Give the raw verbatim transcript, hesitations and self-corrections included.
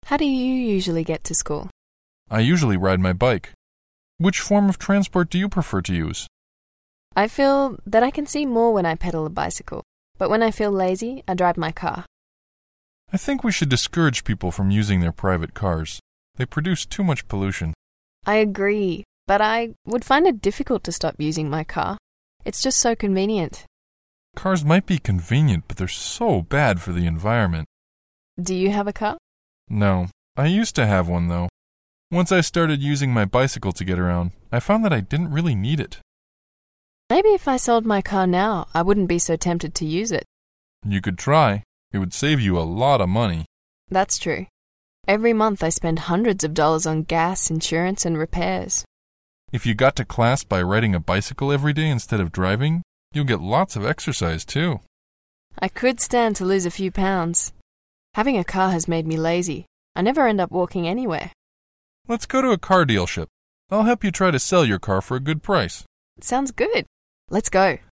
How do you usually get to school? I usually ride my bike. Which form of transport do you prefer to use? I feel that I can see more when I pedal a bicycle, but when I feel lazy, I drive my car. I think we should discourage people from using their private cars. They produce too much pollution. I agree, but I would find it difficult to stop using my car. It's just so convenient. Cars might be convenient, but they're so bad for the environment. Do you have a car? No, I used to have one though. Once I started using my bicycle to get around, I found that I didn't really need it. Maybe if I sold my car now, I wouldn't be so tempted to use it. You could try. It would save you a lot of money. That's true. Every month I spend hundreds of dollars on gas, insurance, and repairs. If you got to class by riding a bicycle every day instead of driving, you'll get lots of exercise too. I could stand to lose a few pounds. Having a car has made me lazy. I never end up walking anywhere. Let's go to a car dealership. I'll help you try to sell your car for a good price. Sounds good. Let's go.